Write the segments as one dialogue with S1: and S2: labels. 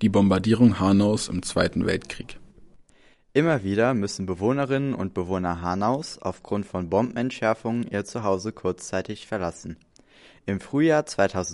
S1: Die Bombardierung Hanaus im Zweiten Weltkrieg.
S2: Immer wieder müssen Bewohnerinnen und Bewohner Hanaus aufgrund von Bombenentschärfungen ihr Zuhause kurzzeitig verlassen. Im Frühjahr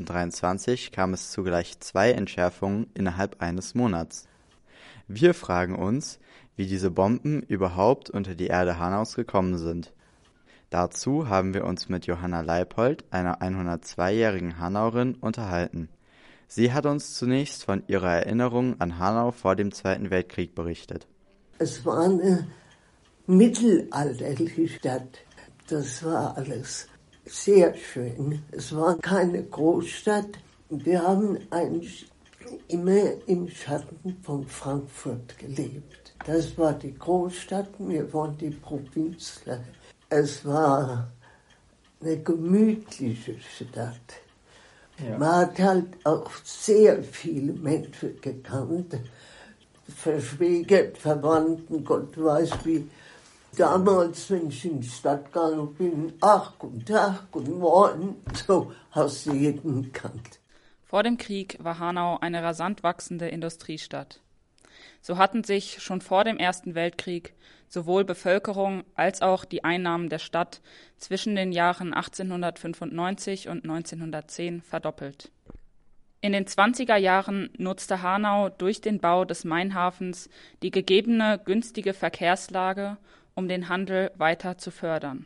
S2: 2023 kam es zu gleich 2 Entschärfungen innerhalb eines Monats. Wir fragen uns, wie diese Bomben überhaupt unter die Erde Hanaus gekommen sind. Dazu haben wir uns mit Johanna Leipold, einer 102-jährigen Hanauerin, unterhalten. Sie hat uns zunächst von ihrer Erinnerung an Hanau vor dem Zweiten Weltkrieg berichtet.
S3: Es war eine mittelalterliche Stadt. Das war alles sehr schön. Es war keine Großstadt. Wir haben eigentlich immer im Schatten von Frankfurt gelebt. Das war die Großstadt, wir waren die Provinzler. Es war eine gemütliche Stadt. Ja. Man hat halt auch sehr viele Menschen gekannt, verschwägert, Verwandten, Gott weiß wie. Damals, wenn ich in die Stadt gegangen bin, ach, guten Tag, guten Morgen, so hast du jeden gekannt.
S4: Vor dem Krieg war Hanau eine rasant wachsende Industriestadt. So hatten sich schon vor dem Ersten Weltkrieg sowohl Bevölkerung als auch die Einnahmen der Stadt zwischen den Jahren 1895 und 1910 verdoppelt. In den 20er Jahren nutzte Hanau durch den Bau des Mainhafens die gegebene günstige Verkehrslage, um den Handel weiter zu fördern.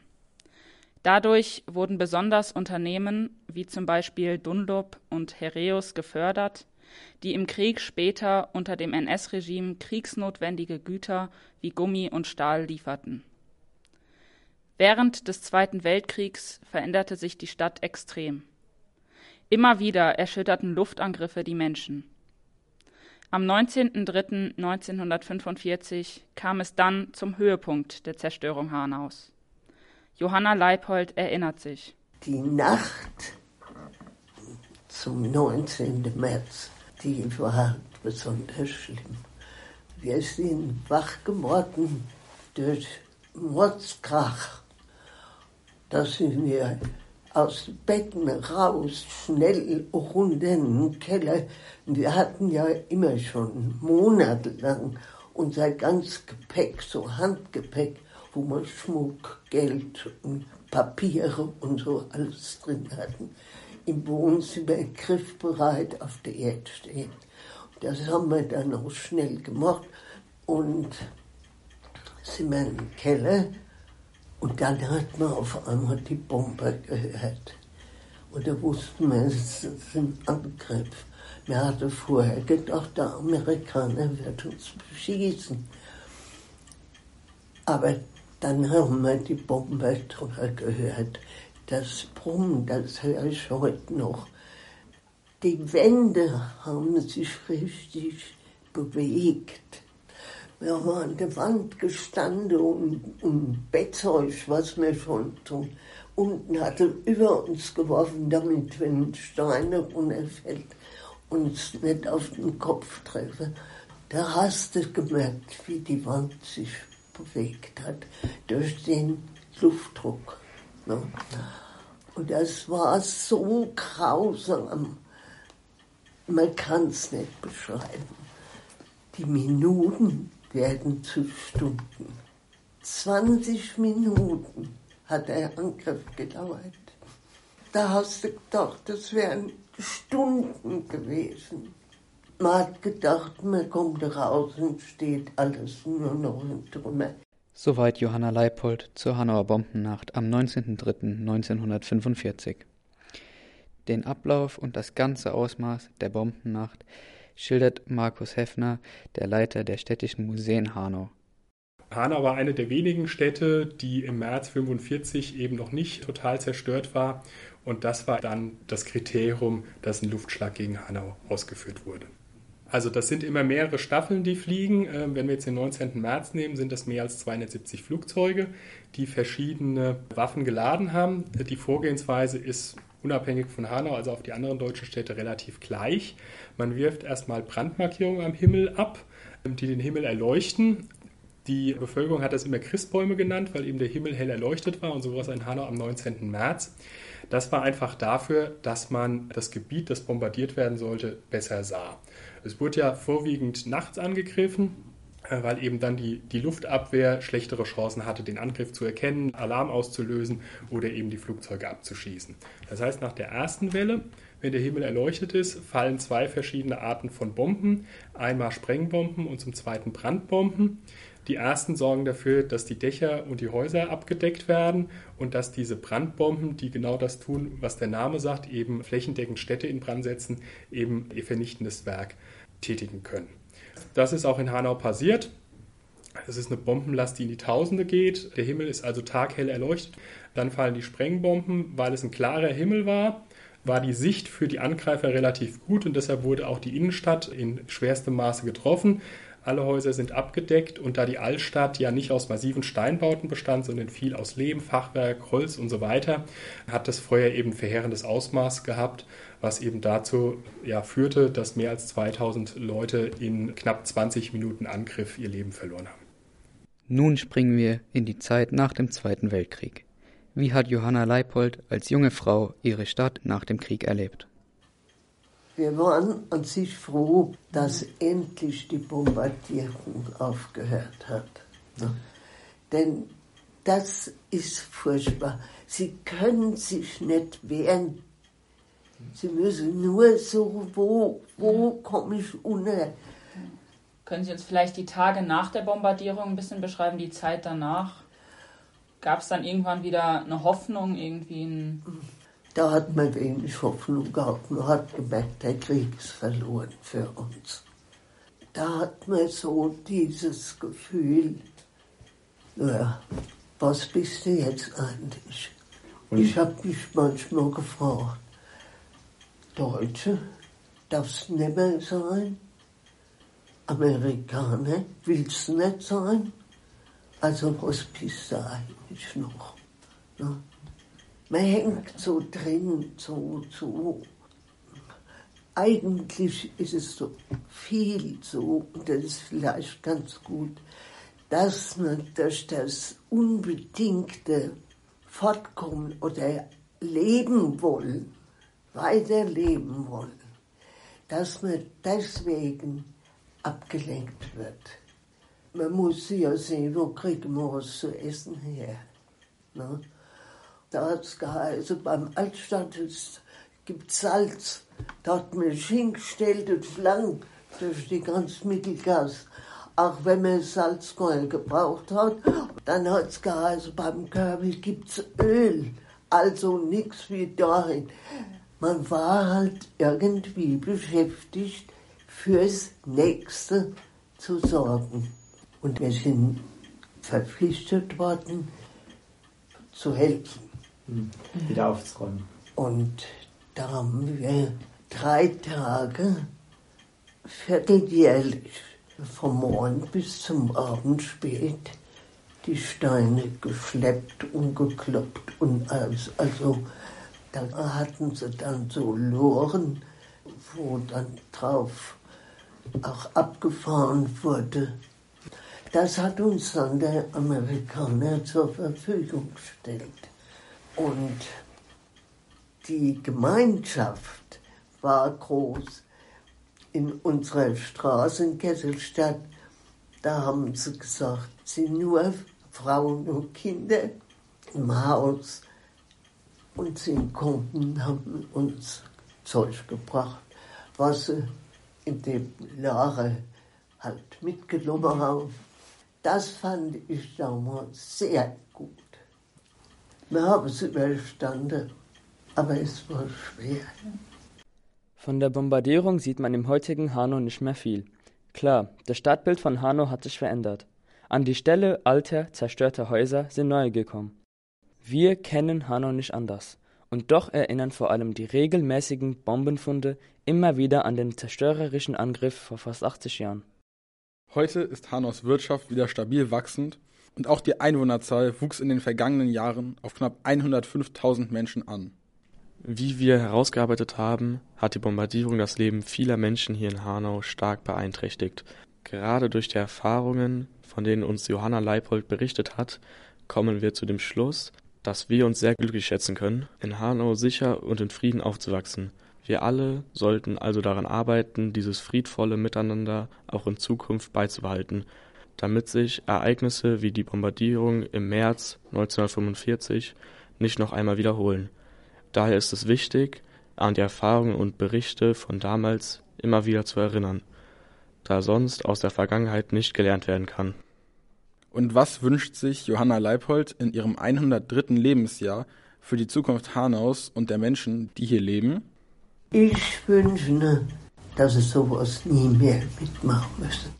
S4: Dadurch wurden besonders Unternehmen wie zum Beispiel Dunlop und Heräus gefördert, die im Krieg später unter dem NS-Regime kriegsnotwendige Güter wie Gummi und Stahl lieferten. Während des Zweiten Weltkriegs veränderte sich die Stadt extrem. Immer wieder erschütterten Luftangriffe die Menschen. Am 19.03.1945 kam es dann zum Höhepunkt der Zerstörung Hanaus. Johanna Leipold erinnert sich.
S3: Die Nacht zum 19. März, die war besonders schlimm. Wir sind wach geworden durch Mordskrach. Da sind wir aus den Betten raus, schnell runter in den Keller. Wir hatten ja immer schon monatelang unser ganzes Gepäck, so Handgepäck, wo wir Schmuck, Geld und Papiere und so alles drin hatten, im Wohnzimmer griffbereit auf der Erde stehen. Das haben wir dann auch schnell gemacht und sind wir im Keller und dann hat man auf einmal die Bomber gehört. Und da wussten wir, es ist ein Angriff. Wir hatten vorher gedacht, der Amerikaner wird uns beschießen. Aber dann haben wir die Bomber drüber gehört. Das Brummen, das höre ich heute noch. Die Wände haben sich richtig bewegt. Wir haben an der Wand gestanden und Bettzeug, was wir schon so unten hatte, über uns geworfen, damit, wenn Steine runterfällt, uns nicht auf den Kopf treffen. Da hast du gemerkt, wie die Wand sich bewegt hat durch den Luftdruck. Ne? Und das war so grausam. Man kann es nicht beschreiben. Die Minuten werden zu Stunden. 20 Minuten hat der Angriff gedauert. Da hast du gedacht, das wären Stunden gewesen. Man hat gedacht, man kommt raus und steht alles nur noch in Trümmer.
S5: Soweit Johanna Leipold zur Hanauer Bombennacht am 19.03.1945. Den Ablauf und das ganze Ausmaß der Bombennacht schildert Markus Heffner, der Leiter der Städtischen Museen Hanau.
S6: Hanau war eine der wenigen Städte, die im März 1945 eben noch nicht total zerstört war. Und das war dann das Kriterium, dass ein Luftschlag gegen Hanau ausgeführt wurde. Also das sind immer mehrere Staffeln, die fliegen. Wenn wir jetzt den 19. März nehmen, sind das mehr als 270 Flugzeuge, die verschiedene Waffen geladen haben. Die Vorgehensweise ist unabhängig von Hanau, also auf die anderen deutschen Städte, relativ gleich. Man wirft erstmal Brandmarkierungen am Himmel ab, die den Himmel erleuchten. Die Bevölkerung hat das immer Christbäume genannt, weil eben der Himmel hell erleuchtet war und so war es in Hanau am 19. März. Das war einfach dafür, dass man das Gebiet, das bombardiert werden sollte, besser sah. Es wurde ja vorwiegend nachts angegriffen, weil eben dann die Luftabwehr schlechtere Chancen hatte, den Angriff zu erkennen, Alarm auszulösen oder eben die Flugzeuge abzuschießen. Das heißt, nach der ersten Welle, wenn der Himmel erleuchtet ist, fallen 2 verschiedene Arten von Bomben. Einmal Sprengbomben und zum zweiten Brandbomben. Die ersten sorgen dafür, dass die Dächer und die Häuser abgedeckt werden und dass diese Brandbomben, die genau das tun, was der Name sagt, eben flächendeckend Städte in Brand setzen, eben ihr vernichtendes Werk tätigen können. Das ist auch in Hanau passiert. Es ist eine Bombenlast, die in die Tausende geht. Der Himmel ist also taghell erleuchtet. Dann fallen die Sprengbomben. Weil es ein klarer Himmel war die Sicht für die Angreifer relativ gut und deshalb wurde auch die Innenstadt in schwerstem Maße getroffen. Alle Häuser sind abgedeckt und da die Altstadt ja nicht aus massiven Steinbauten bestand, sondern viel aus Lehm, Fachwerk, Holz und so weiter, hat das Feuer eben verheerendes Ausmaß gehabt, was eben dazu führte, dass mehr als 2000 Leute in knapp 20 Minuten Angriff ihr Leben verloren haben.
S5: Nun springen wir in die Zeit nach dem Zweiten Weltkrieg. Wie hat Johanna Leipold als junge Frau ihre Stadt nach dem Krieg erlebt?
S3: Wir waren an sich froh, dass endlich die Bombardierung aufgehört hat. Ja. Denn das ist furchtbar. Sie können sich nicht wehren. Sie müssen nur so, wo komme ich unter?
S4: Können Sie uns vielleicht die Tage nach der Bombardierung ein bisschen beschreiben, die Zeit danach? Gab es dann irgendwann wieder eine Hoffnung,
S3: Da hat man wenig Hoffnung gehabt. Man hat gemerkt, der Krieg ist verloren für uns. Da hat man so dieses Gefühl, naja, was bist du jetzt eigentlich? Ich habe mich manchmal gefragt, Deutsche, darf's nicht mehr sein? Amerikaner, willst du nicht sein? Also was bist du eigentlich noch? Ja? Man hängt so drin, so. Eigentlich ist es so viel so, und das ist vielleicht ganz gut, dass man durch das unbedingte Fortkommen oder leben wollen, weiterleben wollen, dass man deswegen abgelenkt wird. Man muss ja sehen, wo kriegt man was zu essen her. Ne? Da hat es geheißen, beim Altstadt gibt es Salz. Da hat man sich hingestellt und Schlangen durch die ganze Mittelgasse. Auch wenn man Salz gar nicht gebraucht hat. Dann hat es geheißen, beim Körbe gibt es Öl. Also nichts wie dahin. Man war halt irgendwie beschäftigt, fürs Nächste zu sorgen. Und wir sind verpflichtet worden, zu helfen.
S7: Wieder aufzuräumen.
S3: Und da haben wir 3 Tage vierteljährlich vom Morgen bis zum Abend spät die Steine geschleppt und gekloppt und alles. Also da hatten sie dann so Loren, wo dann drauf auch abgefahren wurde. Das hat uns dann der Amerikaner zur Verfügung gestellt. Und die Gemeinschaft war groß. In unserer Straße in Kesselstadt, da haben sie gesagt, sind nur Frauen und Kinder im Haus. Und sie konnten, haben uns Zeug gebracht, was sie in dem Lager halt mitgenommen haben. Das fand ich damals sehr gut. Wir haben es überstanden, aber es war schwer.
S8: Von der Bombardierung sieht man im heutigen Hanau nicht mehr viel. Klar, das Stadtbild von Hanau hat sich verändert. An die Stelle alter, zerstörter Häuser sind neue gekommen. Wir kennen Hanau nicht anders. Und doch erinnern vor allem die regelmäßigen Bombenfunde immer wieder an den zerstörerischen Angriff vor fast 80 Jahren.
S1: Heute ist Hanaus Wirtschaft wieder stabil wachsend und auch die Einwohnerzahl wuchs in den vergangenen Jahren auf knapp 105.000 Menschen an.
S9: Wie wir herausgearbeitet haben, hat die Bombardierung das Leben vieler Menschen hier in Hanau stark beeinträchtigt. Gerade durch die Erfahrungen, von denen uns Johanna Leipold berichtet hat, kommen wir zu dem Schluss, dass wir uns sehr glücklich schätzen können, in Hanau sicher und in Frieden aufzuwachsen. Wir alle sollten also daran arbeiten, dieses friedvolle Miteinander auch in Zukunft beizubehalten, damit sich Ereignisse wie die Bombardierung im März 1945 nicht noch einmal wiederholen. Daher ist es wichtig, an die Erfahrungen und Berichte von damals immer wieder zu erinnern, da sonst aus der Vergangenheit nicht gelernt werden kann.
S1: Und was wünscht sich Johanna Leipold in ihrem 103. Lebensjahr für die Zukunft Hanaus und der Menschen, die hier leben?
S3: Ich wünsche, dass es sowas nie mehr mitmachen müssen.